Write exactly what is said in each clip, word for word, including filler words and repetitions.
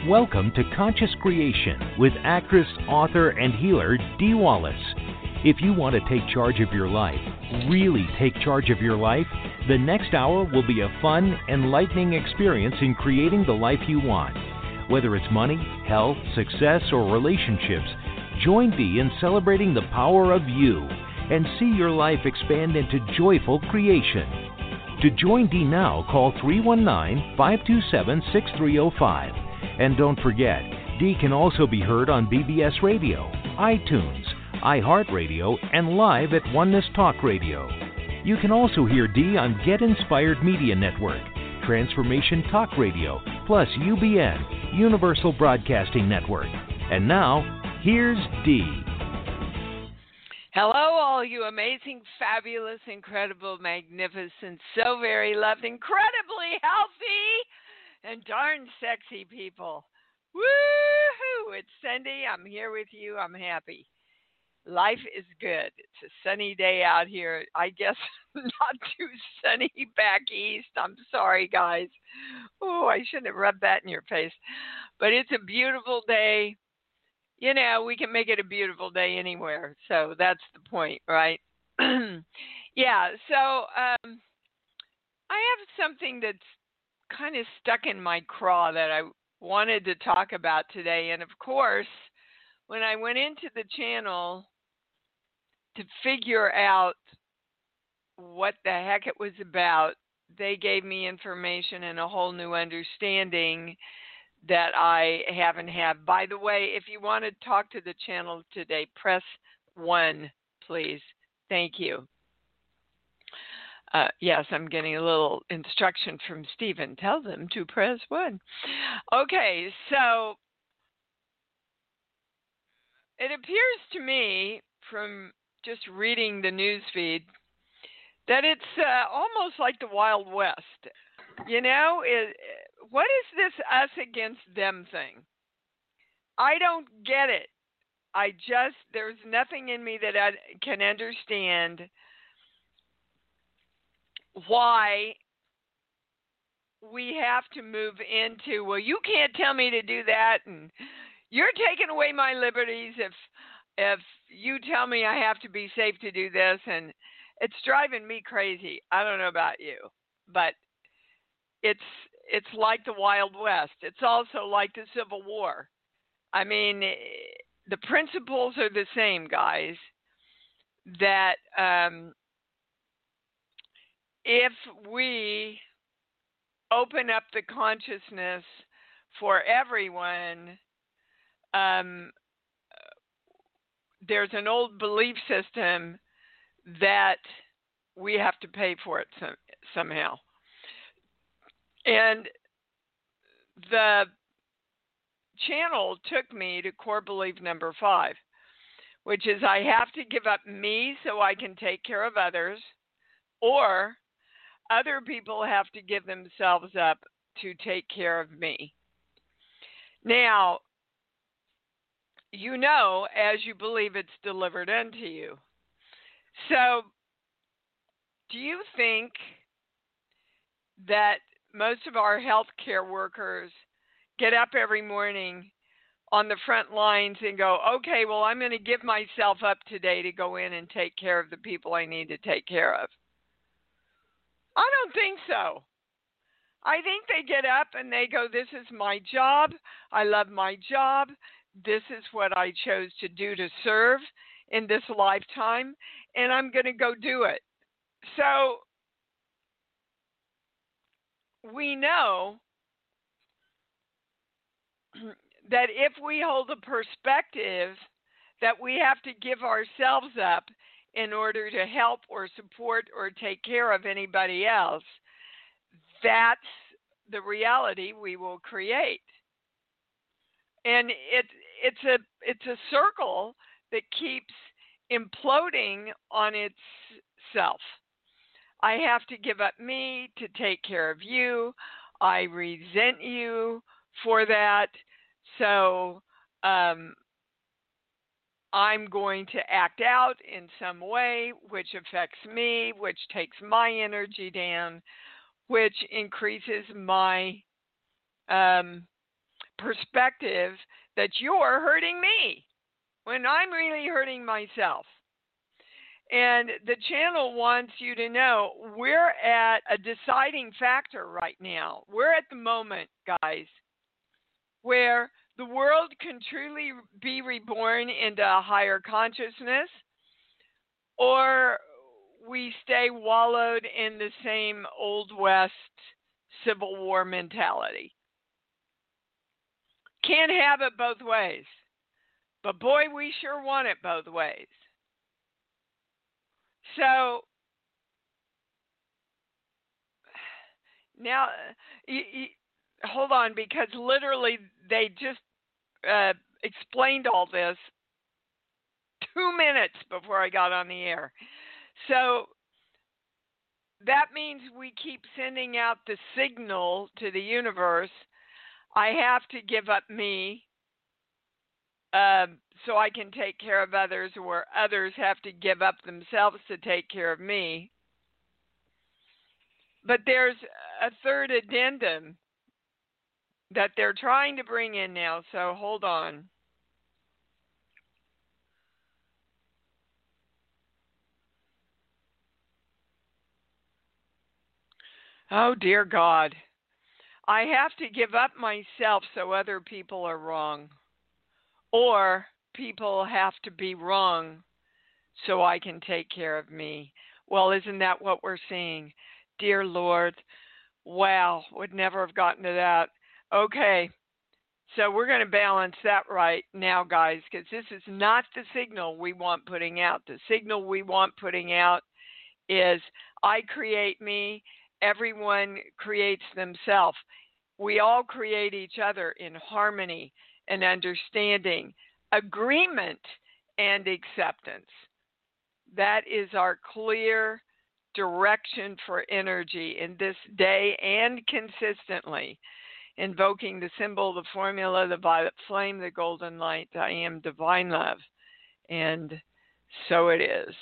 Welcome to Conscious Creation with actress, author, and healer Dee Wallace. If you want to take charge of your life, really take charge of your life, the next hour will be a fun, enlightening experience in creating the life you want. Whether it's money, health, success, or relationships, join Dee in celebrating the power of you and see your life expand into joyful creation. To join Dee now, call three one nine, five two seven, six three zero five. And don't forget, Dee can also be heard on B B S Radio, iTunes, iHeartRadio, and live at Oneness Talk Radio. You can also hear Dee on Get Inspired Media Network, Transformation Talk Radio, plus U B N, Universal Broadcasting Network. And now, here's Dee. Hello, all you amazing, fabulous, incredible, magnificent, so very loved, incredibly healthy, and darn sexy people. Woo-hoo! It's Cindy. I'm here with you. I'm happy. Life is good. It's a sunny day out here. I guess not too sunny back east. I'm sorry, guys. Oh, I shouldn't have rubbed that in your face. But it's a beautiful day. You know, we can make it a beautiful day anywhere. So that's the point, right? Yeah, so um, I have something that's kind of stuck in my craw that I wanted to talk about today. And of course, when I went into the channel to figure out what the heck it was about, they gave me information and a whole new understanding that I haven't had. By the way, if you want to talk to the channel today, press one, please. Thank you. Uh, yes, I'm getting a little instruction from Stephen. Tell them to press one. Okay, so it appears to me from just reading the news feed that it's uh, almost like the Wild West. You know, it, what is this us against them thing? I don't get it. I just, there's nothing in me that I can understand why we have to move into, well, you can't tell me to do that, and you're taking away my liberties if if you tell me I have to be safe to do this, and it's driving me crazy. I don't know about you, but it's it's like the Wild West. It's also like the Civil War. I mean, the principles are the same, guys, that um, if we open up the consciousness for everyone, um, there's an old belief system that we have to pay for it some, somehow. And the channel took me to core belief number five, which is I have to give up me so I can take care of others, or other people have to give themselves up to take care of me. Now, you know, as you believe, it's delivered unto you. So, do you think that most of our healthcare workers get up every morning on the front lines and go, okay, well, I'm going to give myself up today to go in and take care of the people I need to take care of? I don't think so. I think they get up and they go, this is my job. I love my job. This is what I chose to do to serve in this lifetime, and I'm going to go do it. So we know that if we hold a perspective that we have to give ourselves up in order to help or support or take care of anybody else, that's the reality we will create. And it it's a it's a circle that keeps imploding on itself. I have to give up me to take care of you. I resent you for that. So um, I'm going to act out in some way which affects me, which takes my energy down, which increases my um, perspective that you're hurting me when I'm really hurting myself. And the channel wants you to know we're at a deciding factor right now. We're at the moment, guys, where the world can truly be reborn into a higher consciousness, or we stay wallowed in the same Old West Civil War mentality. Can't have it both ways. But boy, we sure want it both ways. So now, you, you, hold on, because literally they just uh, explained all this two minutes before I got on the air. So that means we keep sending out the signal to the universe. I have to give up me uh, so I can take care of others, or others have to give up themselves to take care of me. But there's a third addendum that they're trying to bring in now, so hold on. Oh, dear God. I have to give up myself so other people are wrong. Or people have to be wrong so I can take care of me. Well, isn't that what we're seeing? Dear Lord, wow, would never have gotten to that. Okay, so we're going to balance that right now, guys, because this is not the signal we want putting out. The signal we want putting out is I create me, everyone creates themselves. We all create each other in harmony and understanding, agreement, and acceptance. That is our clear direction for energy in this day and consistently. Invoking the symbol, the formula, the violet flame, the golden light, I am divine love. And so it is.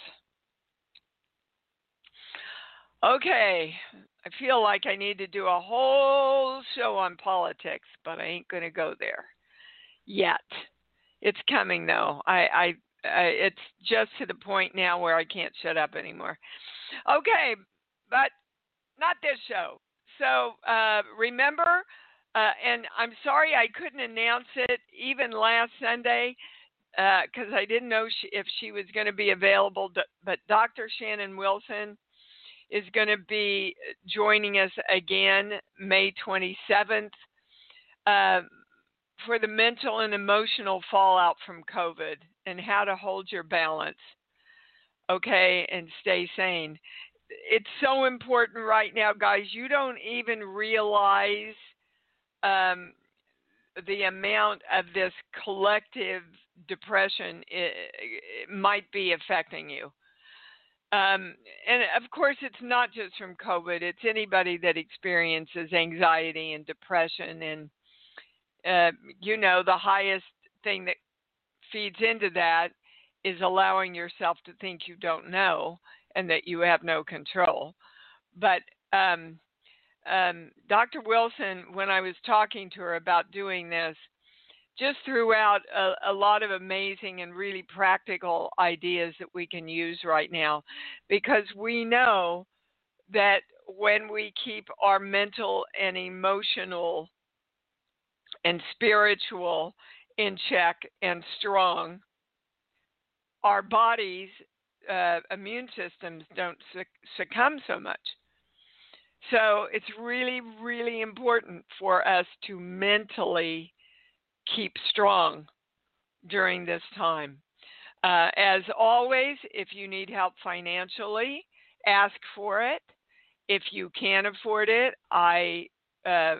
Okay, I feel like I need to do a whole show on politics, but I ain't going to go there yet. It's coming, though. I, I, I, it's just to the point now where I can't shut up anymore. Okay, but not this show. So uh, remember, uh, and I'm sorry I couldn't announce it even last Sunday because uh, I didn't know she, if she was going to be available, but Doctor Shannon Wilson is going to be joining us again May twenty-seventh uh, for the mental and emotional fallout from COVID and how to hold your balance, okay, and stay sane. It's so important right now, guys. You don't even realize um, the amount of this collective depression it, it might be affecting you. Um, and of course, it's not just from COVID. It's anybody that experiences anxiety and depression. And, uh, you know, the highest thing that feeds into that is allowing yourself to think you don't know and that you have no control. But um, um, Doctor Wilson, when I was talking to her about doing this, just threw out a, a lot of amazing and really practical ideas that we can use right now, because we know that when we keep our mental and emotional and spiritual in check and strong, our bodies, uh, immune systems don't succumb so much. So it's really, really important for us to mentally keep strong during this time. Uh, as always, if you need help financially, ask for it. If you can't afford it, I uh,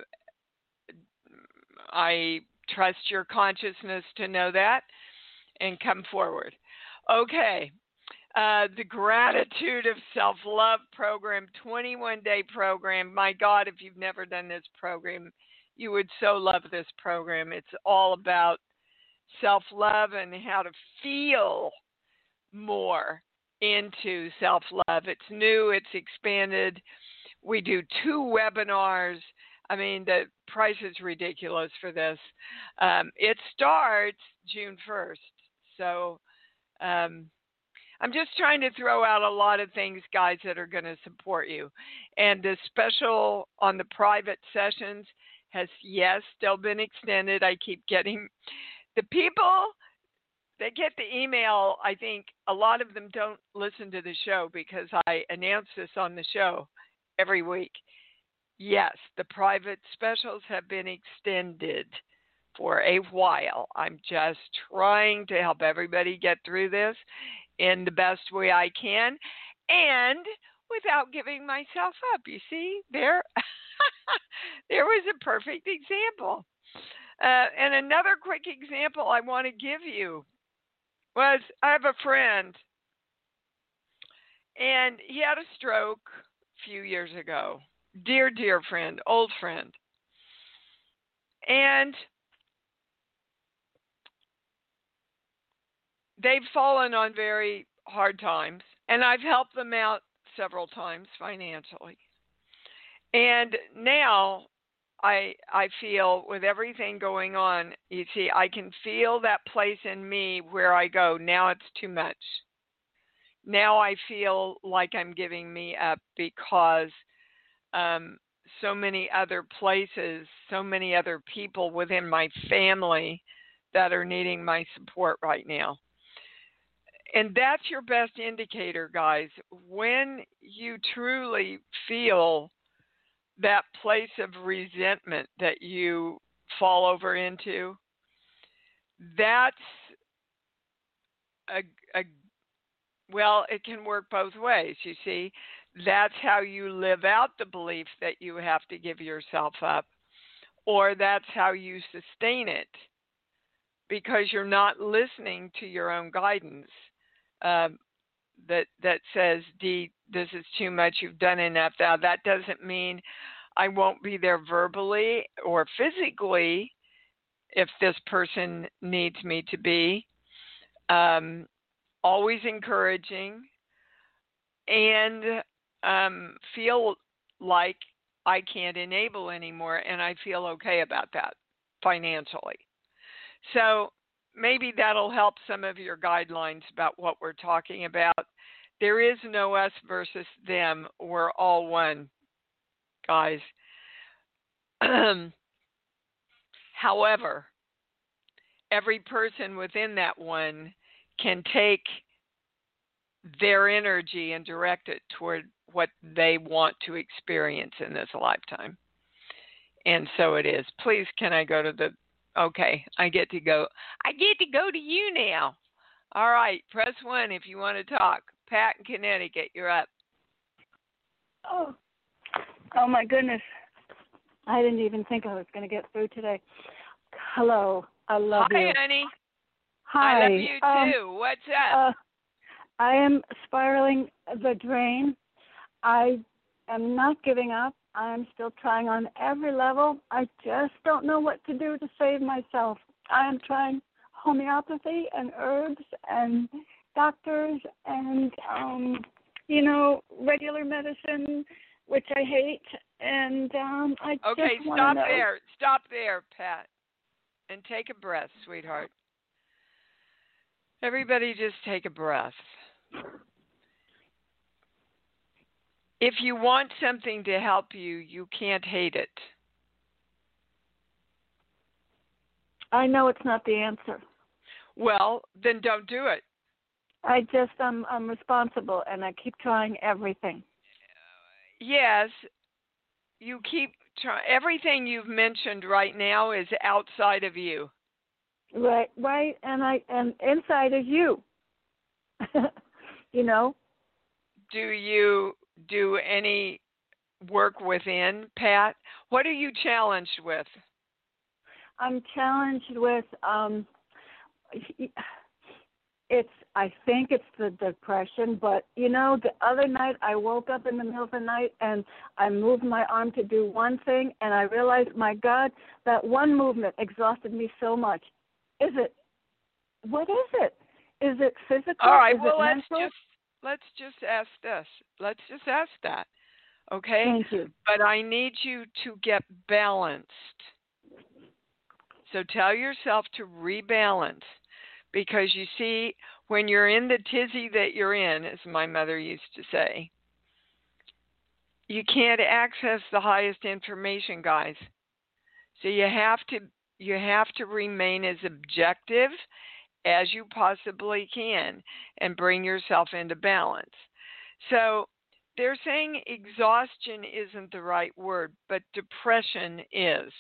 I trust your consciousness to know that and come forward. Okay. Uh, the Gratitude of Self-Love program, twenty-one day program. My God, if you've never done this program, you would so love this program. It's all about self-love and how to feel more into self-love. It's new, it's expanded. We do two webinars I mean, the price is ridiculous for this. Um, it starts June first. So um, I'm just trying to throw out a lot of things, guys, that are going to support you. And the special on the private sessions has, yes, still been extended. I keep getting the people that get the email. I think a lot of them don't listen to the show because I announce this on the show every week. Yes, the private specials have been extended for a while. I'm just trying to help everybody get through this in the best way I can and without giving myself up. You see, there, there was a perfect example. Uh, and another quick example I want to give you was I have a friend, and he had a stroke a few years ago. Dear, dear friend, old friend. And they've fallen on very hard times, and I've helped them out several times financially. And now I I feel with everything going on, you see, I can feel that place in me where I go, now it's too much. Now I feel like I'm giving me up because um, so many other places, so many other people within my family that are needing my support right now. And that's your best indicator, guys. When you truly feel that place of resentment that you fall over into, that's a, a well, it can work both ways, you see. That's how you live out the belief that you have to give yourself up, or that's how you sustain it because you're not listening to your own guidance um, that that says, Dee, this is too much, you've done enough. Now, that doesn't mean I won't be there verbally or physically if this person needs me to be. Um, always encouraging and um, feel like I can't enable anymore, and I feel okay about that financially. So maybe that'll help some of your guidelines about what we're talking about. There is no us versus them. We're all one, guys. However, every person within that one can take their energy and direct it toward what they want to experience in this lifetime. And so it is. Please, can I go to the, okay, I get to go. I get to go to you now. All right, press one if you want to talk. Pat in Connecticut, you're up. Oh, oh my goodness. I didn't even think I was going to get through today. Hello, I love Hi, you. Hi, honey. Hi. I love you too. Um, What's up? Uh, I am spiraling the drain. I am not giving up. I'm still trying on every level. I just don't know what to do to save myself. I am trying homeopathy and herbs and doctors and, um, you know, regular medicine, which I hate. And um, I okay, just want stop to know. there. Stop there, Pat. And take a breath, sweetheart. Everybody just take a breath. If you want something to help you, you can't hate it. I know it's not the answer. Well, then don't do it. I just, I'm, I'm responsible, and I keep trying everything. Yes, you keep trying. Everything you've mentioned right now is outside of you. Right, right, and I, and inside is you. You know. Do you do any work within, Pat? What are you challenged with? I'm challenged with, um, it's, I think it's the depression, but, you know, the other night I woke up in the middle of the night and I moved my arm to do one thing, and I realized, my God, that one movement exhausted me so much. Is it, what is it? Is it physical? All right, is well, it let's mental? just, let's just ask this. Let's just ask that. Okay? Thank you. But I need you to get balanced. So tell yourself to rebalance, because you see, when you're in the tizzy that you're in, as my mother used to say, you can't access the highest information, guys. So you have to you have to remain as objective as you possibly can and bring yourself into balance. So they're saying exhaustion isn't the right word, but depression is.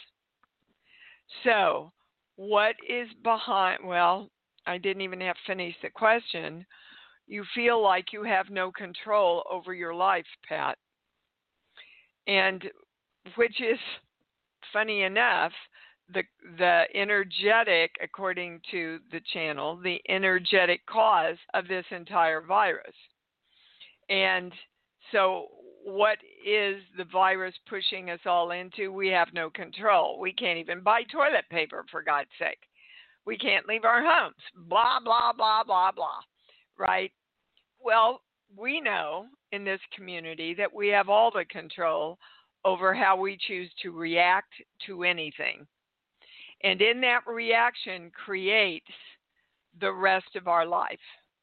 So what is behind, well, I didn't even have to finish the question. You feel like you have no control over your life, Pat. And which is, funny enough, the the energetic, according to the channel, the energetic cause of this entire virus. And so what is the virus pushing us all into? We have no control. We can't even buy toilet paper, for God's sake. We can't leave our homes. Blah, blah, blah, blah, blah. Right? Well, we know in this community that we have all the control over how we choose to react to anything. And in that reaction creates the rest of our life.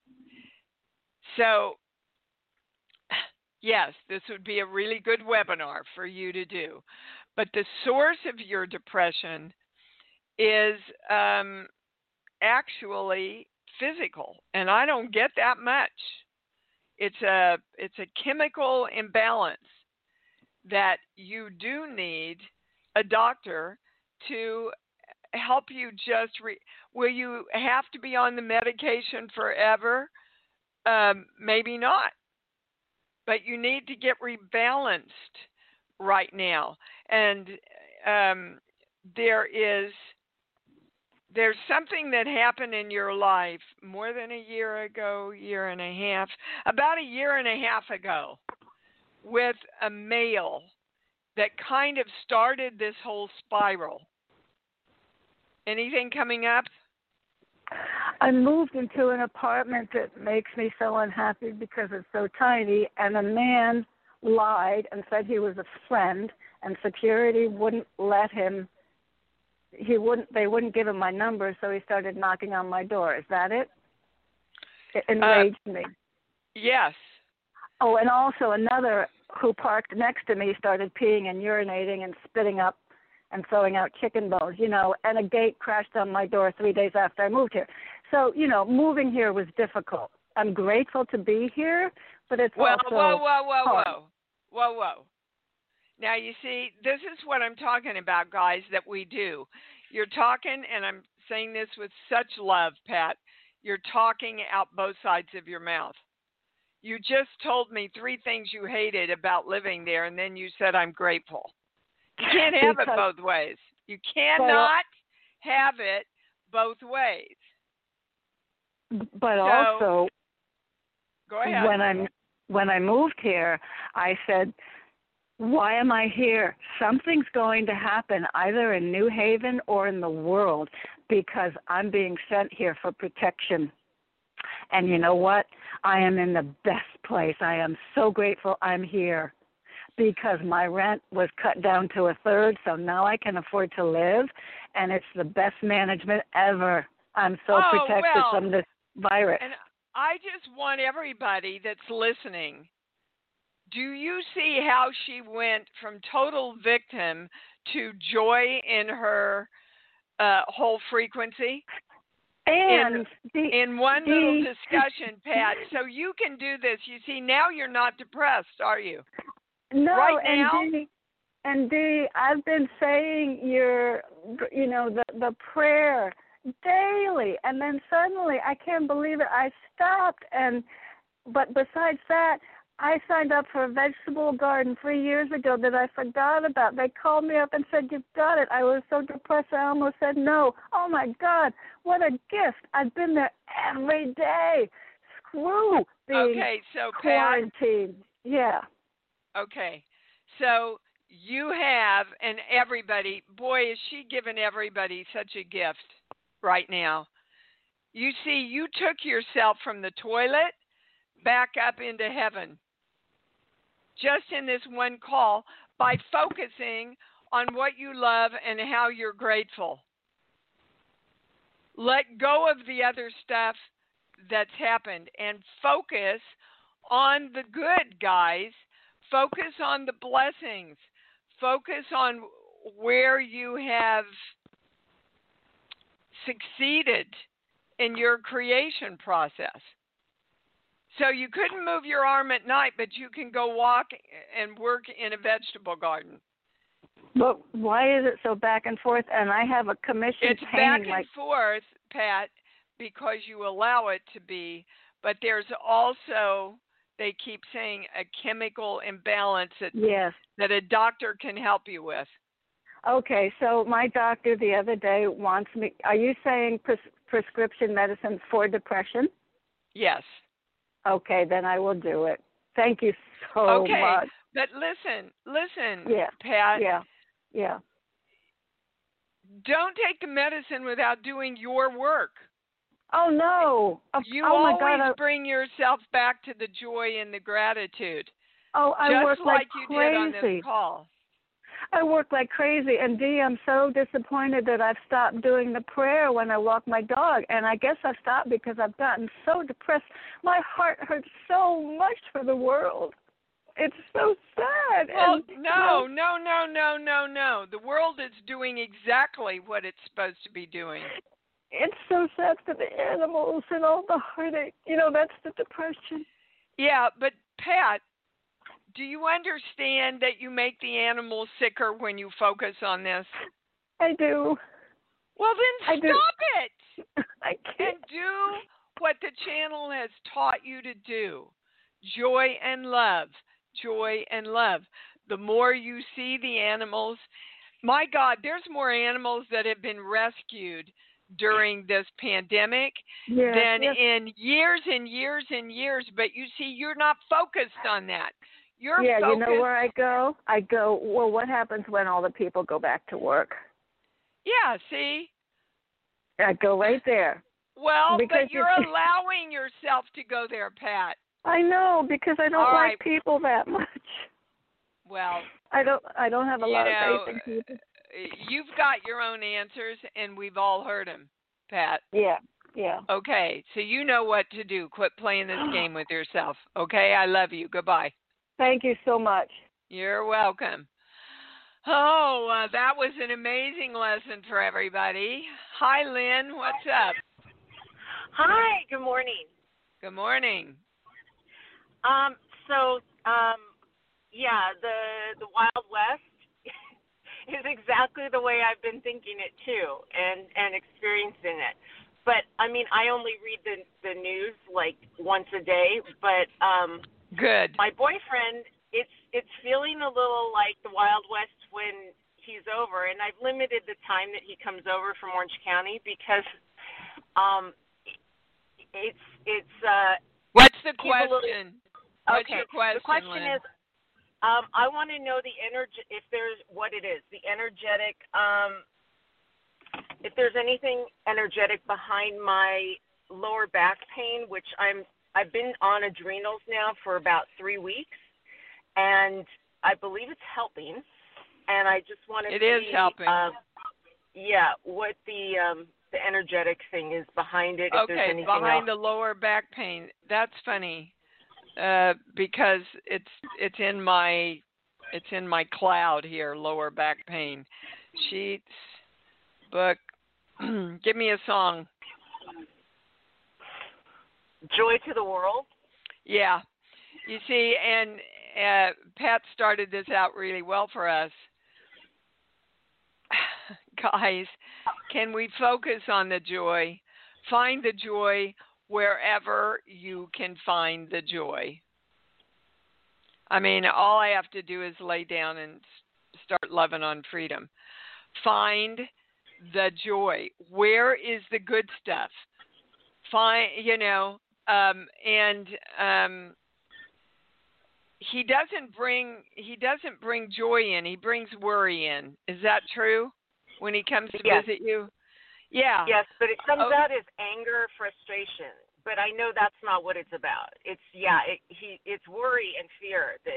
So, yes, this would be a really good webinar for you to do. But the source of your depression is um, actually physical, and I don't get that much. It's a it's a chemical imbalance that you do need a doctor to help you just re- will you have to be on the medication forever? Um, maybe not. But you need to get rebalanced right now. And um, there is there's something that happened in your life more than a year ago, year and a half, about a year and a half ago, with a male that kind of started this whole spiral. Anything coming up? I moved into an apartment that makes me so unhappy because it's so tiny, and a man lied and said he was a friend, and security wouldn't let him, he wouldn't, they wouldn't give him my number, so he started knocking on my door. Is that it? It enraged uh, me. Yes. Oh, and also another who parked next to me started peeing and urinating and spitting up and throwing out chicken bones, you know, and a gate crashed on my door three days after I moved here. So, you know, moving here was difficult. I'm grateful to be here, but it's well, also whoa, whoa, whoa, hard. whoa, whoa, whoa. Now, you see, this is what I'm talking about, guys, that we do. You're talking, and I'm saying this with such love, Pat, you're talking out both sides of your mouth. You just told me three things you hated about living there, and then you said, I'm grateful. You can't have because, it both ways. You cannot but, have it both ways. But so, also, go ahead. when I when I moved here, I said, why am I here? Something's going to happen either in New Haven or in the world, because I'm being sent here for protection. And you know what? I am in the best place. I am so grateful I'm here, because my rent was cut down to a third, so now I can afford to live, and it's the best management ever. I'm so oh, protected well, from this virus. And I just want everybody that's listening, do you see how she went from total victim to joy in her uh, whole frequency? And in, the, in one the, little discussion, Pat, so you can do this. You see, now you're not depressed, are you? No, right now? and Dee, and Dee, I've been saying your, you know, the the prayer daily, and then suddenly I can't believe it. I stopped, and but besides that, I signed up for a vegetable garden three years ago that I forgot about. They called me up and said, "You've got it." I was so depressed, I almost said no. Oh my God, what a gift! I've been there every day. Screw being okay, so quarantined. Pat, yeah. Okay, so you have, and everybody, boy, is she giving everybody such a gift right now. You see, you took yourself from the toilet back up into heaven. just in this one call by focusing on what you love and how you're grateful. Let go of the other stuff that's happened and focus on the good, guys. Focus on the blessings. Focus on where you have succeeded in your creation process. So you couldn't move your arm at night, but you can go walk and work in a vegetable garden. But why is it so back and forth? And I have a commission It's painting back and like forth, Pat, because you allow it to be. But there's also, they keep saying, a chemical imbalance that, yes. that a doctor can help you with. Okay, so my doctor the other day wants me, are you saying pres- prescription medicine for depression? Yes. Okay, then I will do it. Thank you so okay. much. Okay, but listen, listen, yeah. Pat. Yeah, yeah. Don't take the medicine without doing your work. Oh, no. You oh, my always God, I... bring yourself back to the joy and the gratitude. Oh, I just work like, like you crazy. did on this call. I work like crazy, and Dee, I'm so disappointed that I've stopped doing the prayer when I walk my dog, and I guess I stopped because I've gotten so depressed. My heart hurts so much for the world. It's so sad. Well, and, no, no, no, no, no, no. The world is doing exactly what it's supposed to be doing. It's so sad for the animals and all the heartache. You know, that's the depression. Yeah, but Pat, do you understand that you make the animals sicker when you focus on this? I do. Well, then I stop do. it. I can't. And do what the channel has taught you to do. Joy and love. Joy and love. The more you see the animals, my God, there's more animals that have been rescued during this pandemic yes, than yes. in years and years and years. But you see, you're not focused on that. You're yeah, focused. You know where I go? I go, well, what happens when all the people go back to work? Yeah, see? I go right there. Well, because but you're allowing yourself to go there, Pat. I know, because I don't all like right. people that much. Well, I don't I don't have a lot know, of faith in people. You've got your own answers, and we've all heard them, Pat. Yeah, yeah. Okay, so you know what to do. Quit playing this game with yourself. Okay, I love you. Goodbye. Thank you so much. You're welcome. Oh, uh, that was an amazing lesson for everybody. Hi, Lynn. What's up? Hi. Good morning. Good morning. Um. So, um, yeah, the the Wild West is exactly the way I've been thinking it too, and and experiencing it. But I mean, I only read the the news like once a day. But um. Good. My boyfriend, it's it's feeling a little like the Wild West when he's over, and I've limited the time that he comes over from Orange County because um, it's it's. Uh, What's the question? Little, What's okay. your question? The question Lynn? is, um, I want to know the energy. If there's what it is, the energetic. Um, if there's anything energetic behind my lower back pain, which I'm. I've been on adrenals now for about three weeks, and I believe it's helping. And I just want to It see, is helping. Uh, yeah, what the um, the energetic thing is behind it. If okay, there's anything behind else. the lower back pain. That's funny, uh, because it's it's in my it's in my cloud here. Lower back pain. Sheets, book. Give me a song. Joy to the World? Yeah. You see, and uh, Pat started this out really well for us. Guys, can we focus on the joy? Find the joy wherever you can find the joy. I mean, all I have to do is lay down and start loving on freedom. Find the joy. Where is the good stuff? Find, you know, Um, and um, he doesn't bring he doesn't bring joy in. He brings worry in. Is that true? When he comes to yes. visit you, yeah. Yes, but it comes oh. out as anger, frustration. But I know that's not what it's about. It's yeah, it, he it's worry and fear that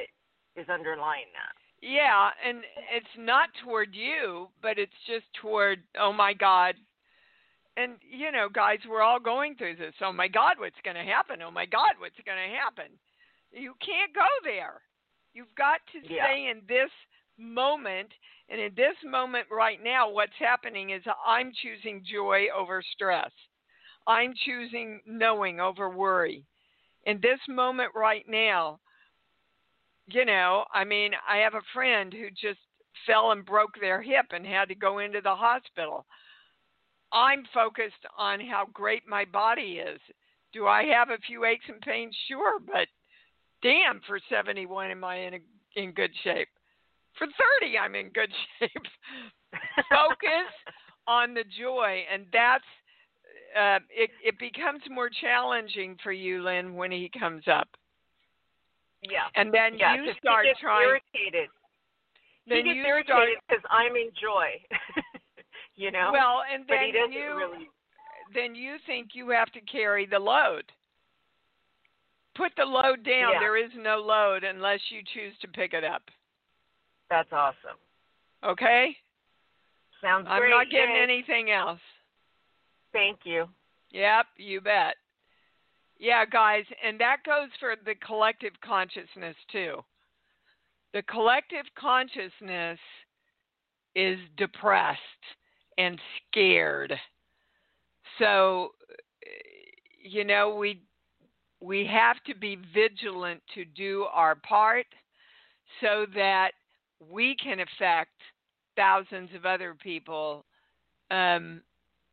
is underlying that. Yeah, and it's not toward you, but it's just toward, oh my God. And, you know, guys, we're all going through this. Oh my God, what's going to happen? Oh my God, what's going to happen? You can't go there. You've got to Yeah. stay in this moment. And in this moment right now, what's happening is I'm choosing joy over stress. I'm choosing knowing over worry. In this moment right now, you know, I mean, I have a friend who just fell and broke their hip and had to go into the hospital. I'm focused on how great my body is. Do I have a few aches and pains? Sure, but damn, for seventy-one, am I in, a, in good shape? For thirty, I'm in good shape. Focus on the joy, and that's uh, it. It becomes more challenging for you, Lynn, when he comes up. Yeah. And then yeah, you start he gets trying. irritated. Then he gets you irritated start, because I'm in joy. You know. Well, and but then he doesn't you really. then you think you have to carry the load. Put the load down. Yeah. There is no load unless you choose to pick it up. That's awesome. Okay? Sounds I'm great. not getting Yay. anything else. Thank you. Yep, you bet. Yeah, guys, and that goes for the collective consciousness too. The collective consciousness is depressed and scared. So, you know, we we have to be vigilant to do our part so that we can affect thousands of other people um,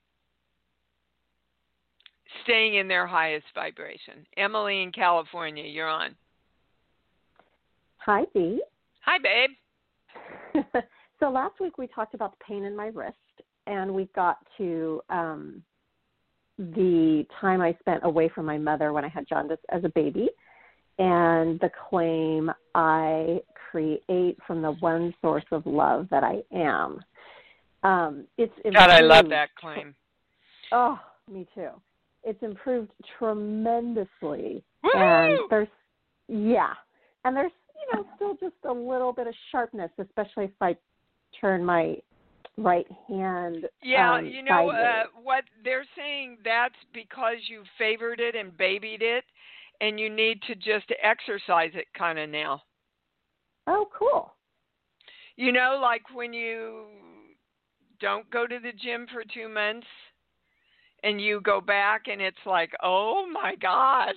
staying in their highest vibration. Emily in California, you're on. Hi, Dee. Hi, babe. So last week we talked about the pain in my wrist, and we got to um, the time I spent away from my mother when I had jaundice as a baby, and the claim I create from the one source of love that I am. Um, it's God, I love that claim. Oh, me too. It's improved tremendously. Woo-hoo! And there's, yeah, and there's, you know, still just a little bit of sharpness, especially if I turn my right hand. Yeah, um, you know, sideways. uh, what they're saying, that's because you favored it and babied it, and you need to just exercise it kind of now. Oh, cool. You know, like when you don't go to the gym for two months and you go back and it's like, oh my God.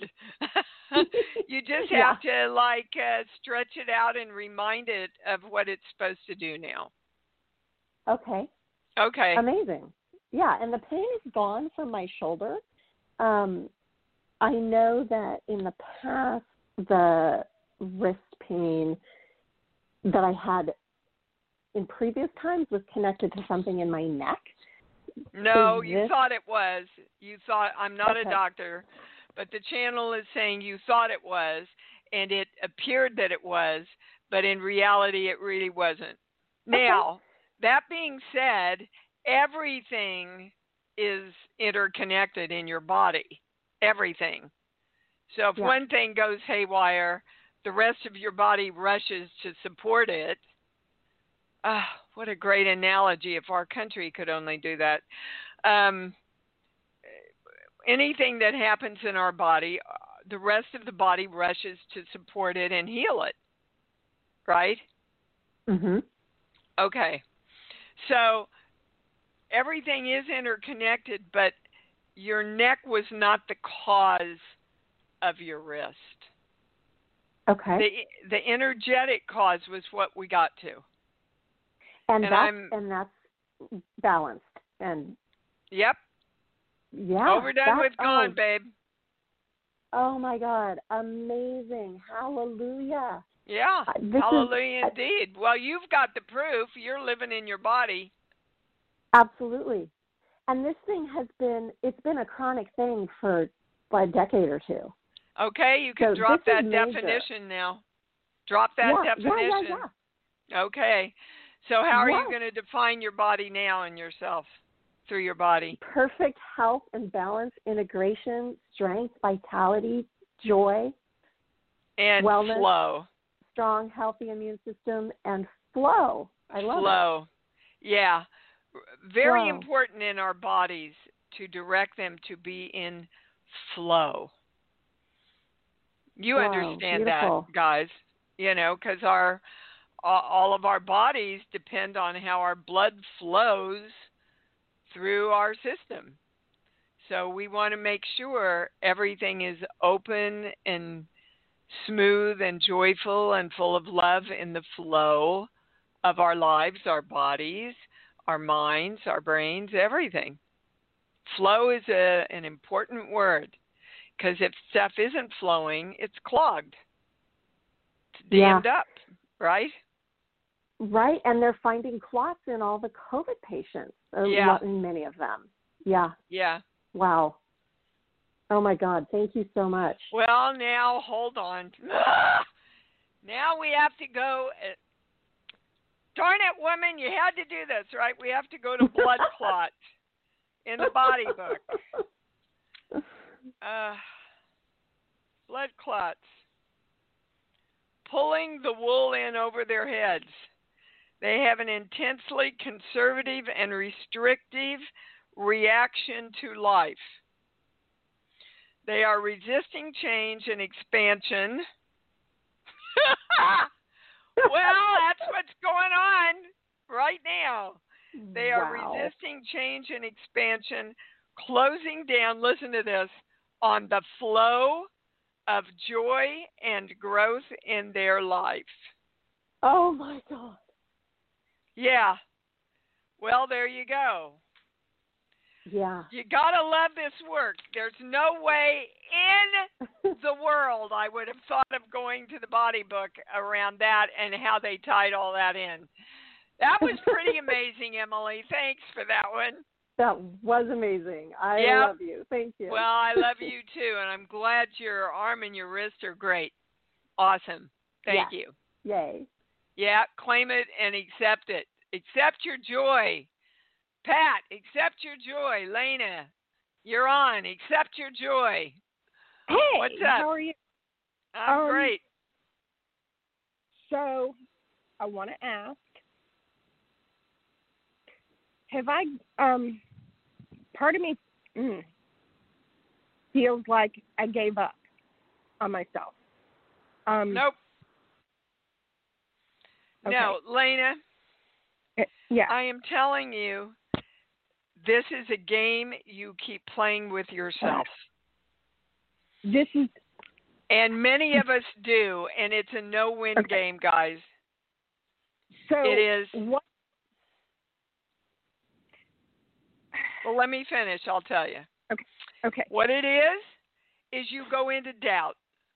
You just have Yeah. to like uh, stretch it out and remind it of what it's supposed to do now. Okay. Okay. Amazing. Yeah, and the pain is gone from my shoulder. Um, I know that in the past, the wrist pain that I had in previous times was connected to something in my neck. No, Is you this... thought it was. You thought, I'm not okay. a doctor, but the channel is saying you thought it was, and it appeared that it was, but in reality it really wasn't. Now, okay. that being said, everything is interconnected in your body. Everything. So if yeah. one thing goes haywire, the rest of your body rushes to support it. Ah, what a great analogy if our country could only do that. Um, anything that happens in our body, the rest of the body rushes to support it and heal it. Right? Mm-hmm. Okay. So everything is interconnected, but your neck was not the cause of your wrist. Okay. The the energetic cause was what we got to. And, and that's, I'm and that's balanced. And yep. yeah. Overdone with gone, oh, babe. Oh my God. Amazing. Hallelujah. Yeah. Uh, this Hallelujah is, indeed. Well, you've got the proof. You're living in your body. Absolutely. And this thing has been, it's been a chronic thing for a decade or two. Okay, you can so drop that major. definition now. Drop that yeah, definition. Yeah, yeah, yeah. Okay. So how are yes. you going to define your body now and yourself through your body? Perfect health and balance, integration, strength, vitality, joy. And wellness, flow. strong, healthy immune system, and flow. I love flow. Yeah. Very Flow. important in our bodies to direct them to be in flow. You Flow. understand Beautiful. that, guys, you know, because our all of our bodies depend on how our blood flows through our system. So we want to make sure everything is open and smooth and joyful and full of love in the flow of our lives, our bodies, our minds, our brains, everything. Flow is a, an important word because if stuff isn't flowing, it's clogged. It's dammed Yeah. up, right? Right, and they're finding clots in all the COVID patients, a Yeah. lot, in many of them. Yeah. Yeah. Wow. Oh, my God. Thank you so much. Well, now, hold on. Now we have to go. At, darn it, woman, you had to do this, right? We have to go to blood clots in the body book. Uh, blood clots. Pulling the wool in over their heads. They have an intensely conservative and restrictive reaction to life. They are resisting change and expansion. Well, that's what's going on right now. They are Wow. resisting change and expansion, closing down, listen to this, on the flow of joy and growth in their life. Oh, my God. Yeah. Well, there you go. Yeah. You got to love this work. There's no way in the world I would have thought of going to the body book around that and how they tied all that in. That was pretty amazing, Emily. Thanks for that one. That was amazing. I Yep. love you. Thank you. Well, I love you too, and I'm glad your arm and your wrist are great. Awesome. Thank Yeah. you. Yay. Yeah, claim it and accept it. Accept your joy. Pat, accept your joy. Lena, you're on. Accept your joy. Hey, What's up? how are you? I'm Um, great. So, I want to ask, have I, um, part of me mm, feels like I gave up on myself. Um, Nope. Okay. No, Lena, eh, Yeah. I am telling you, this is a game you keep playing with yourself. This is, And many of us do, and it's a no-win Okay. game, guys. so It is. what, Well, let me finish. I'll tell you. okay. What it is, is you go into doubt.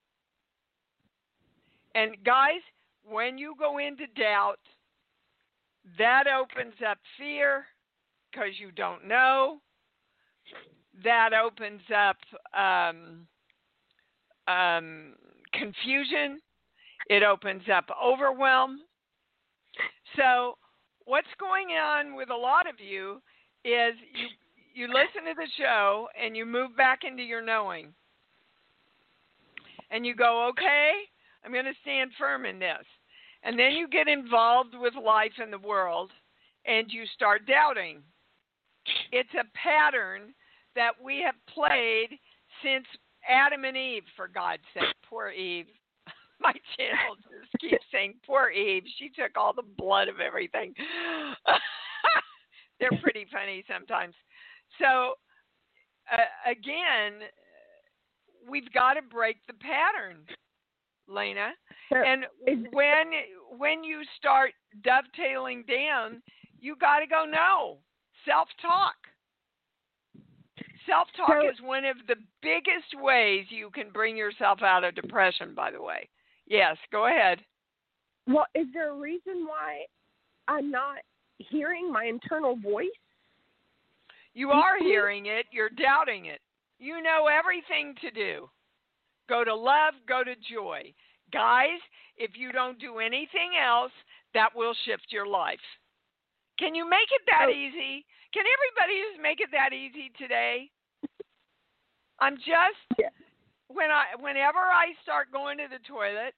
And guys, when you go into doubt, that opens up fear because you don't know. That opens up um, um, confusion. It opens up overwhelm. So what's going on with a lot of you is you you listen to the show and you move back into your knowing. And you go, okay, I'm going to stand firm in this. And then you get involved with life in the world and you start doubting. It's a pattern that we have played since Adam and Eve, for God's sake. Poor Eve. My channel just keeps saying, poor Eve. She took all the blood of everything. They're pretty funny sometimes. So, uh, again, we've got to break the pattern, Lena. So And is- when when you start dovetailing down, you got to go, no, self-talk. Self-talk So- is one of the biggest ways you can bring yourself out of depression, by the way. Yes, go ahead. Well, is there a reason why I'm not hearing my internal voice? You are hearing it. You're doubting it. You know everything to do. Go to love, go to joy. Guys, if you don't do anything else, that will shift your life. Can you make it that Oh. easy? Can everybody just make it that easy today? I'm just, Yeah. when I, whenever I start going to the toilet,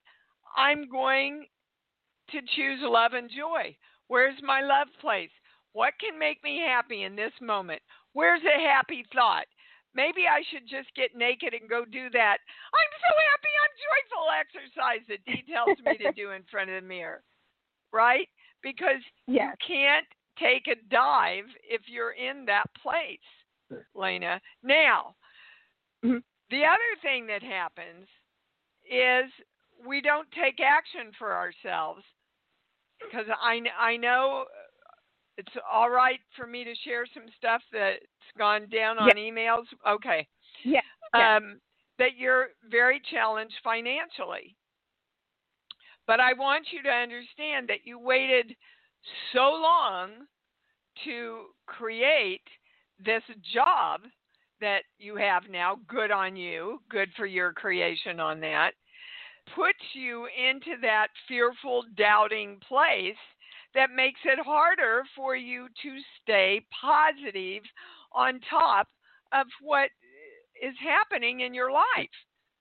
I'm going to choose love and joy. Where's my love place? What can make me happy in this moment? Where's a happy thought? Maybe I should just get naked and go do that. I'm so happy, I'm joyful exercise that Dee tells me to do in front of the mirror, right? Because yes. you can't take a dive if you're in that place, Lena. Now, mm-hmm. the other thing that happens is we don't take action for ourselves, because I, I know it's all right for me to share some stuff that's gone down on yeah. emails. Okay. Yeah. yeah. Um, that you're very challenged financially. But I want you to understand that you waited so long to create this job that you have now. Good on you. Good for your creation on that. Puts you into that fearful, doubting place that makes it harder for you to stay positive on top of what is happening in your life.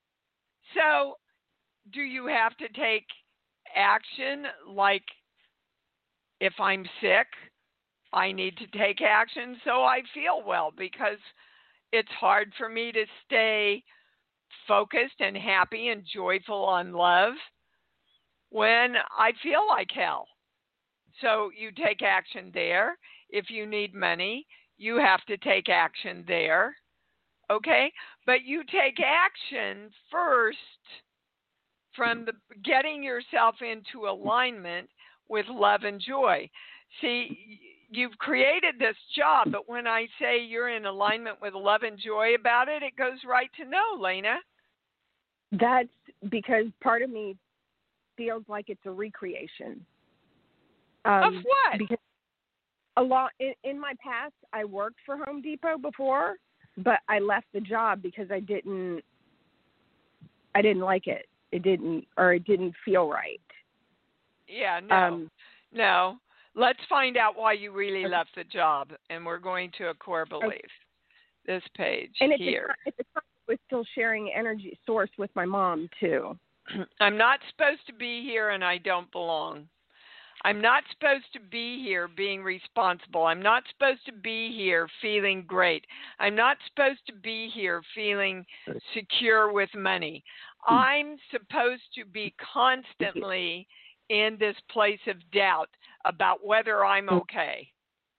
So, do you have to take action? Like, if I'm sick, I need to take action so I feel well, because it's hard for me to stay focused and happy and joyful on love when I feel like hell. So you take action there. If you need money, you have to take action there. Okay? But you take action first from the getting yourself into alignment with love and joy. See, you've created this job, but when I say you're in alignment with love and joy about it, it goes right to no, Lena. That's because part of me feels like it's a recreation. Um, of what? Because a lot in, in my past, I worked for Home Depot before, but I left the job because I didn't, I didn't like it. It didn't, or it didn't feel right. Yeah, no, um, no. Let's find out why you really okay. left the job, and we're going to a core belief. Okay. This page and at here. The, at the time, I was still sharing energy source with my mom too. I'm not supposed to be here, and I don't belong. I'm not supposed to be here being responsible. I'm not supposed to be here feeling great. I'm not supposed to be here feeling secure with money. I'm supposed to be constantly in this place of doubt about whether I'm okay.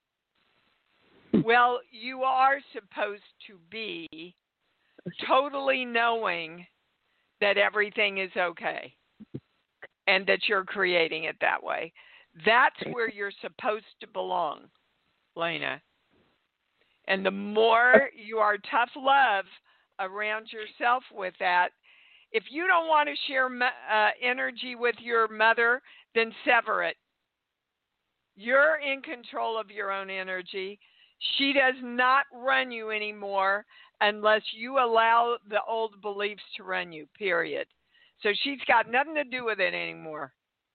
Well, you are supposed to be totally knowing that everything is okay and that you're creating it that way. That's where you're supposed to belong, Lena. And the more you are tough love around yourself with that, if you don't want to share uh, energy with your mother, then sever it. You're in control of your own energy. She does not run you anymore unless you allow the old beliefs to run you, period. So she's got nothing to do with it anymore.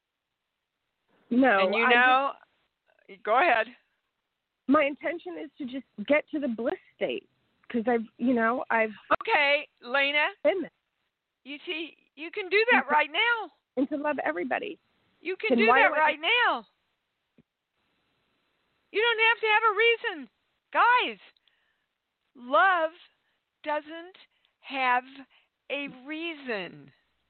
No. And you I know, just, go ahead. My intention is to just get to the bliss state because I've, you know, I've. Okay, Lena. Been there. You see, you can do that right now. And to love everybody. You can then do that do right I... now. You don't have to have a reason. Guys, love doesn't have a reason.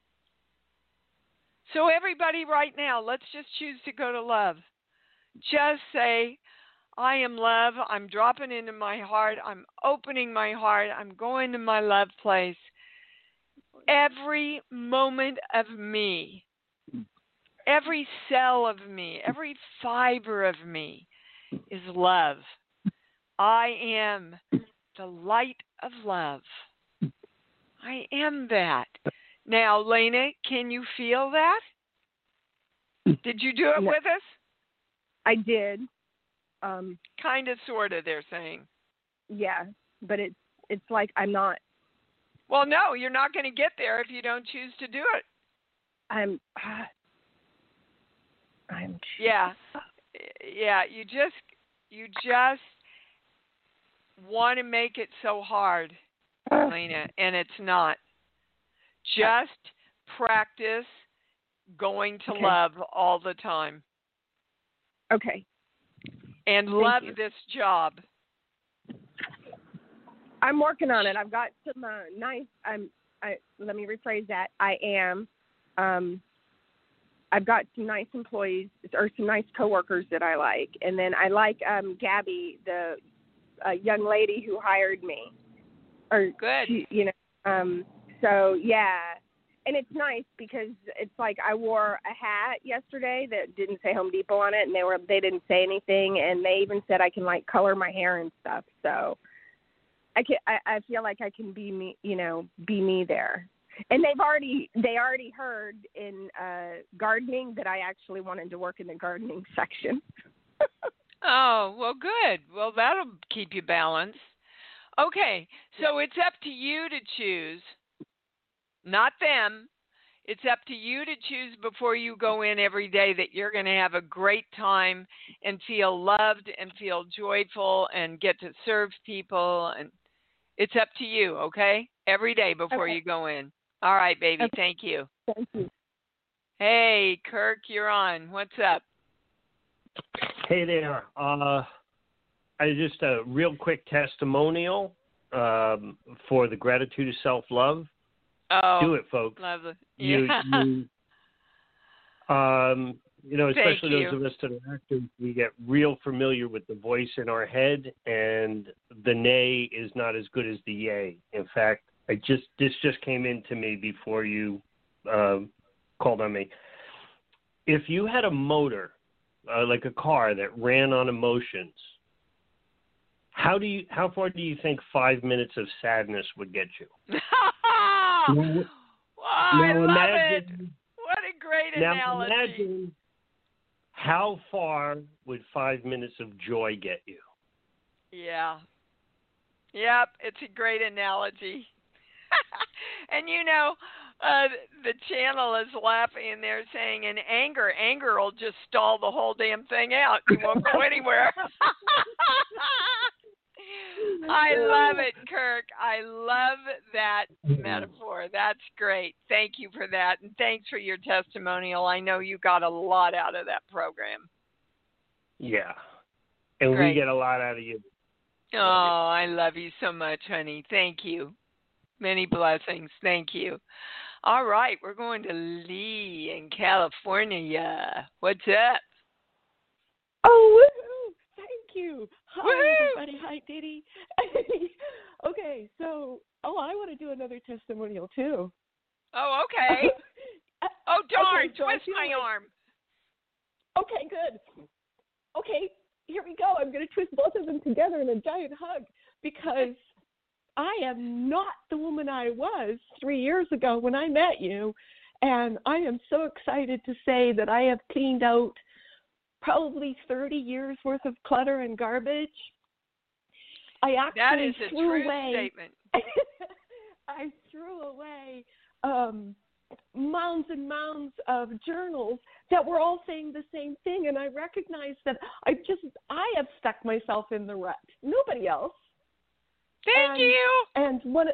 So everybody right now, let's just choose to go to love. Just say, I am love. I'm dropping into my heart. I'm opening my heart. I'm going to my love place. Every moment of me, every cell of me, every fiber of me is love. I am the light of love. I am that. Now, Lena, can you feel that? Did you do it no. with us? I did. Um, kind of, sort of, they're saying. Yeah, but it's it's like I'm not. Well, no, you're not going to get there if you don't choose to do it. I'm. Uh, I'm. Yeah, yeah. You just, you just want to make it so hard, Lena, and it's not. Just practice going to Okay. love all the time. Okay. And Thank love you. this job. I'm working on it. I've got some uh, nice. I'm. I let me rephrase that. I am. Um, I've got some nice employees or some nice coworkers that I like, and then I like um, Gabby, the uh, young lady who hired me. Or Good. She, you know. Um, so yeah, and it's nice because it's like I wore a hat yesterday that didn't say Home Depot on it, and they were they didn't say anything, and they even said I can like color my hair and stuff. So. I can. I, I feel like I can be me. You know, be me there. And they've already. They already heard in uh, gardening that I actually wanted to work in the gardening section. Oh, well, good. Well, that'll keep you balanced. Okay, so it's up to you to choose, not them. It's up to you to choose before you go in every day that you're going to have a great time and feel loved and feel joyful and get to serve people. And it's up to you, okay? Every day before Okay. you go in. All right, baby. Okay. Thank you. Thank you. Hey, Kirk, you're on. What's up? Hey there. Uh, I just a real quick testimonial um, for the gratitude of self-love. Oh, Do it, folks. lovely. You, Yeah. you, um, you know, Thank especially you. those of us that are actors, we get real familiar with the voice in our head, and the nay is not as good as the yay. In fact, I just this just came into me before you um, called on me. If you had a motor, uh, like a car that ran on emotions, how do you how far do you think five minutes of sadness would get you? Wow, Now- I now love imagine- it. What a great Now analogy. imagine how far would five minutes of joy get you? Yeah. Yep, it's a great analogy. And you know, uh, the channel is laughing and they're saying in anger, anger will just stall the whole damn thing out. You won't go anywhere. I love it, Kirk. I love that metaphor. That's great. Thank you for that. And thanks for your testimonial. I know you got a lot out of that program. Yeah. And Great. we get a lot out of you. Oh, I love you so much, honey. Thank you. Many blessings. Thank you. All right, we're going to Lee in California. What's up? Oh, woohoo! Thank you. Hi, Woohoo! everybody. Hi, Didi. Okay, so, oh, I want to do another testimonial, too. Oh, okay. Oh, darn. Okay, so I Twist feel my like- arm. Okay, good. Okay, here we go. I'm going to twist both of them together in a giant hug because I am not the woman I was three years ago when I met you, and I am so excited to say that I have cleaned out probably thirty years worth of clutter and garbage. I actually That is a threw true away, statement. I threw away um, mounds and mounds of journals that were all saying the same thing, and I recognized that I just I have stuck myself in the rut. Nobody else. Thank and, you. And one,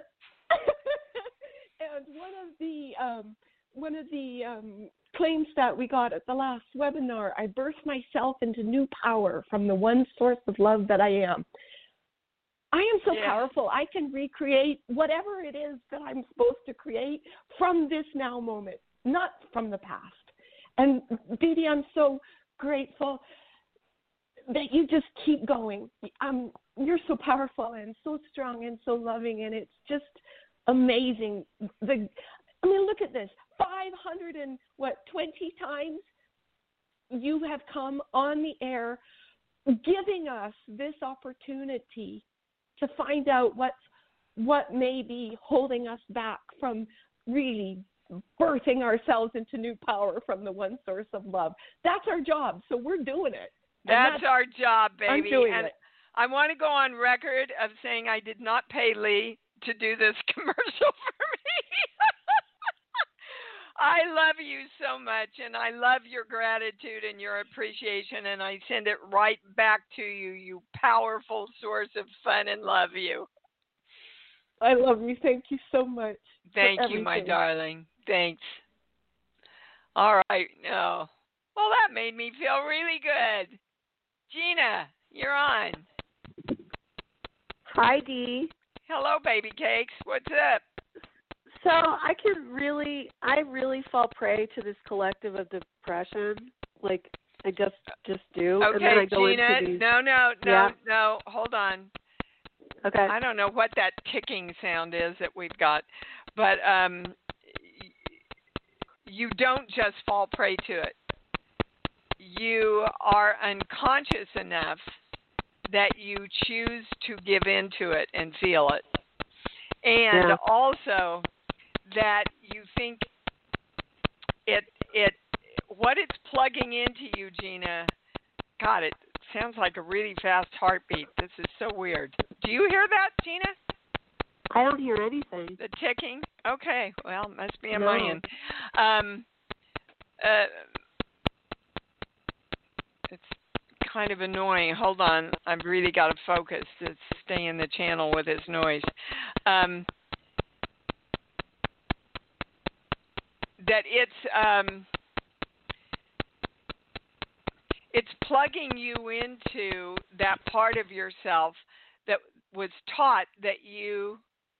and one of the um, one of the um, claims that we got at the last webinar, I birthed myself into new power from the one source of love that I am. I am so Yeah. powerful. I can recreate whatever it is that I'm supposed to create from this now moment, not from the past. And Didi, I'm so grateful that you just keep going. Um, you're so powerful and so strong and so loving, and it's just amazing. The, I mean, look at this: five hundred and what twenty times you have come on the air, giving us this opportunity to find out what's what may be holding us back from really birthing ourselves into new power from the one source of love. That's our job, so we're doing it. That's, that's our job, I'm baby. doing and it. I want to go on record of saying I did not pay Lee to do this commercial for me. I love you so much, and I love your gratitude and your appreciation, and I send it right back to you, you powerful source of fun and love you. I love you. Thank you so much. Thank for you, my everything. darling. Thanks. All right. No. Well, that made me feel really good. Gina, you're on. Hi, Dee. Hello, baby cakes. What's up? So I can really, I really fall prey to this collective of depression. Like, I just, just do. Okay, and then I go Gina. into these, no, no, no, yeah. no. Hold on. Okay. I don't know what that ticking sound is that we've got, but um, you don't just fall prey to it. You are unconscious enough that you choose to give into it and feel it. And yeah. also that you think it it what it's plugging into you, Gina. God, it sounds like a really fast heartbeat. This is so weird. Do you hear that, Gina? I don't hear anything. The ticking? Okay, well, it must be on no. my end. Um, uh, it's kind of annoying. Hold on. I've really got to focus to stay in the channel with this noise. Um, that it's um, it's plugging you into that part of yourself that was taught that you.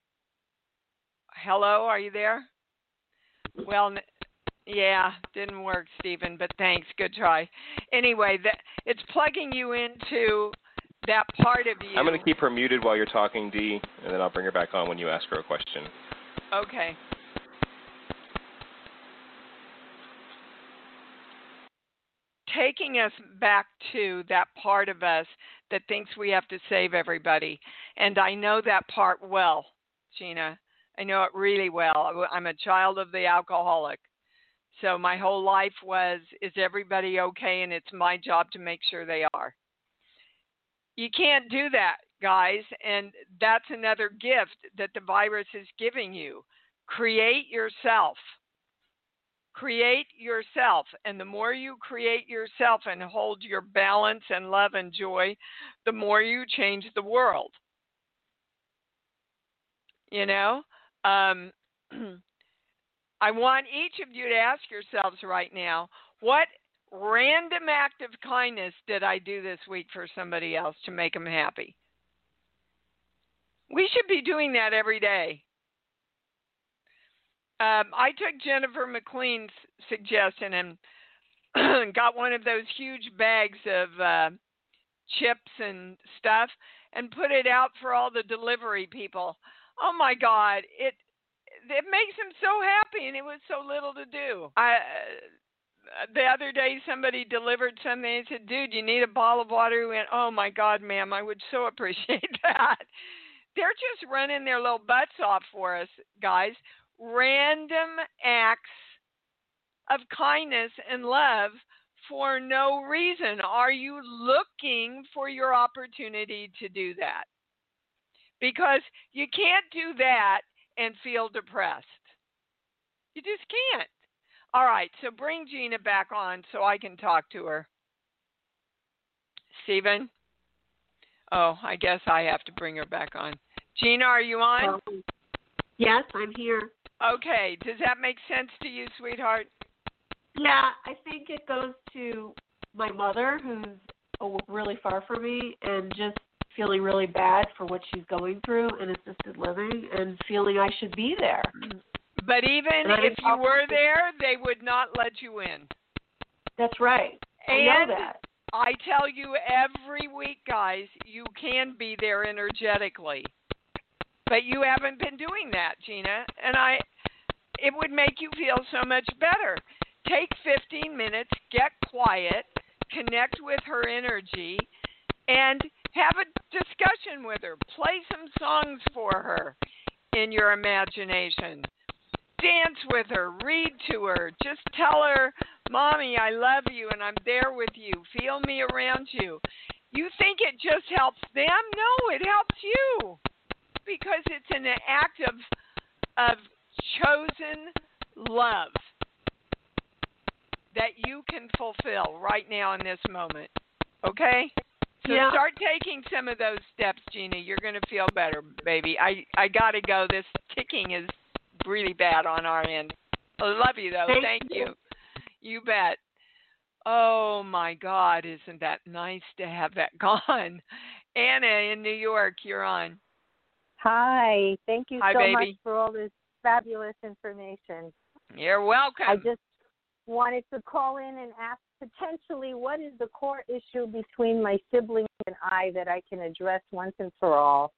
Hello, are you there? Well, yeah, didn't work, Stephen, but thanks. Good try. Anyway, that it's plugging you into that part of you. I'm going to keep her muted while you're talking, Dee, and then I'll bring her back on when you ask her a question. Okay. Taking us back to that part of us that thinks we have to save everybody. And I know that part well, Gina. I know it really well. I'm a child of the alcoholic. So my whole life was, is everybody okay? And it's my job to make sure they are. You can't do that, guys. And that's another gift that the virus is giving you. Create yourself. Create yourself. And the more you create yourself and hold your balance and love and joy, the more you change the world. You know? Um, I want each of you to ask yourselves right now, what random act of kindness did I do this week for somebody else to make them happy? We should be doing that every day. Um, I took Jennifer McLean's suggestion and got one of those huge bags of uh, chips and stuff and put it out for all the delivery people. Oh my God, it it makes them so happy, and it was so little to do. I uh, the other day somebody delivered something. They said, "Dude, you need a bottle of water?" We went, "Oh my God, ma'am, I would so appreciate that." They're just running their little butts off for us, guys. Random acts of kindness and love for no reason. Are you looking for your opportunity to do that? Because you can't do that and feel depressed. You just can't. All right, so bring Gina back on so I can talk to her. Stephen? Oh, I guess I have to bring her back on. Gina, are you on? Um, yes, I'm here. Okay, does that make sense to you, sweetheart? Yeah, I think it goes to my mother, who's really far from me, and just feeling really bad for what she's going through in assisted living and feeling I should be there. But even if you were there, they would not let you in. That's right. I and know that. I tell you every week, guys, you can be there energetically. But you haven't been doing that, Gina. And I, it would make you feel so much better. Take fifteen minutes, get quiet, connect with her energy, and have a discussion with her. Play some songs for her in your imagination. Dance with her. Read to her. Just tell her, "Mommy, I love you and I'm there with you. Feel me around you." You think it just helps them? No, it helps you. Because it's an act of, of chosen love that you can fulfill right now in this moment. Okay? So yeah. Start taking some of those steps, Gina. You're going to feel better, baby. I, I got to go. This ticking is really bad on our end. I love you, though. Thank, Thank you. you. You bet. Oh, my God, isn't that nice to have that gone? Anna in New York, you're on. Hi. Thank you Hi, so baby. much for all this fabulous information. You're welcome. I just wanted to call in and ask potentially what is the core issue between my siblings and I that I can address once and for all.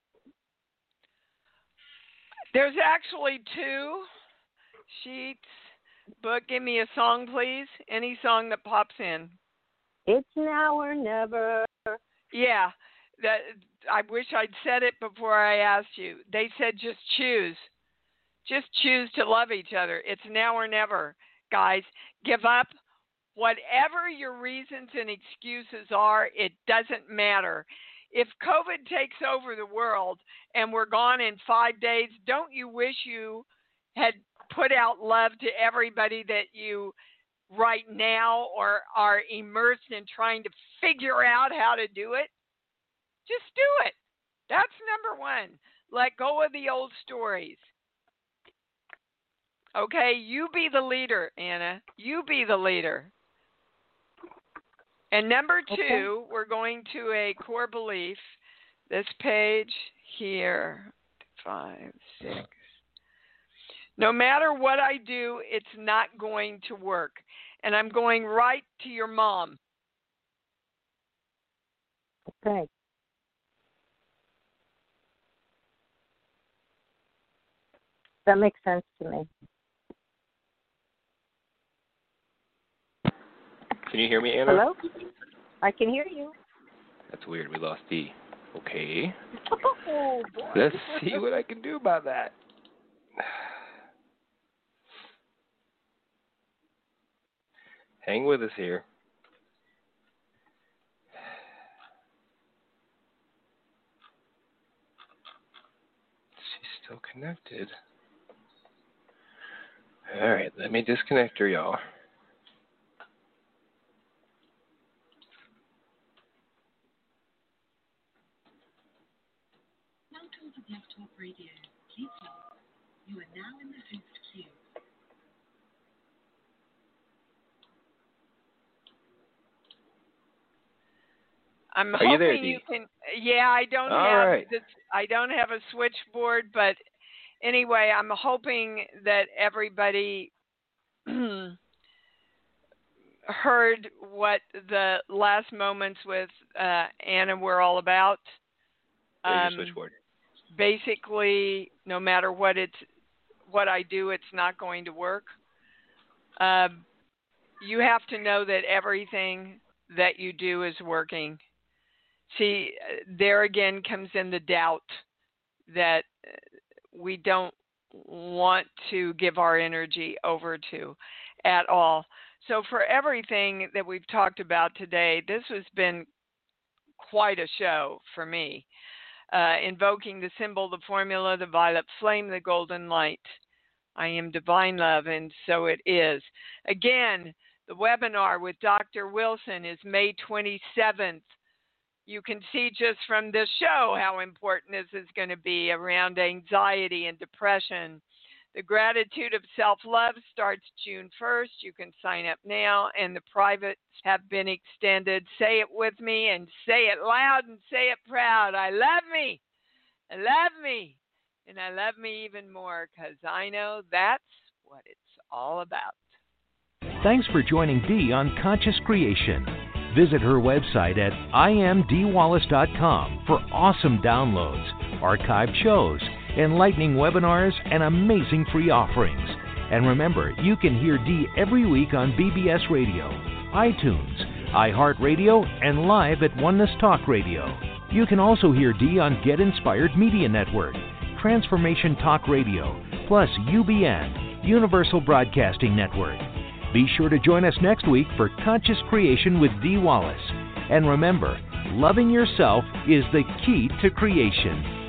There's actually two sheets. Book, give me a song, please. Any song that pops in. It's now or never. Yeah, that. I wish I'd said it before I asked you. They said just choose. Just choose to love each other. It's now or never, guys. Give up. Whatever your reasons and excuses are, it doesn't matter. If COVID takes over the world and we're gone in five days, don't you wish you had put out love to everybody that you right now or are immersed in trying to figure out how to do it? Just do it. That's number one. Let go of the old stories. Okay, you be the leader, Anna. You be the leader. And number two, okay. We're going to a core belief. This page here, five, six. No matter what I do, it's not going to work. And I'm going right to your mom. Okay. That makes sense to me. Can you hear me, Anna? Hello? I can hear you. That's weird. We lost Dee. Okay. Oh, boy. Let's see what I can do about that. Hang with us here. She's still connected. All right, let me disconnect her, y'all. Welcome to Blog Talk Radio. Please hold. You are now in the host queue. I'm Are hoping you there, you Dee? can. Yeah, I don't All have right. this. I don't have a switchboard, but anyway, I'm hoping that everybody heard what the last moments with uh, Anna were all about. There's Um, your switchboard. Basically, no matter what it's what I do, it's not going to work. Uh, you have to know that everything that you do is working. See, there again comes in the doubt that we don't want to give our energy over to at all. So for everything that we've talked about today, this has been quite a show for me. Uh, invoking the symbol, the formula, the violet flame, the golden light. I am divine love, and so it is. Again, the webinar with Doctor Wilson is May twenty-seventh. You can see just from this show how important this is going to be around anxiety and depression. The Gratitude of Self-Love starts June first. You can sign up now, and the privates have been extended. Say it with me and say it loud and say it proud. I love me. I love me. And I love me even more because I know that's what it's all about. Thanks for joining Dee on Conscious Creation. Visit her website at I am dee wallace dot com for awesome downloads, archived shows, enlightening webinars, and amazing free offerings. And remember, you can hear Dee every week on B B S Radio, iTunes, iHeartRadio, and live at Oneness Talk Radio. You can also hear Dee on Get Inspired Media Network, Transformation Talk Radio, plus U B N, Universal Broadcasting Network. Be sure to join us next week for Conscious Creation with Dee Wallace. And remember, loving yourself is the key to creation.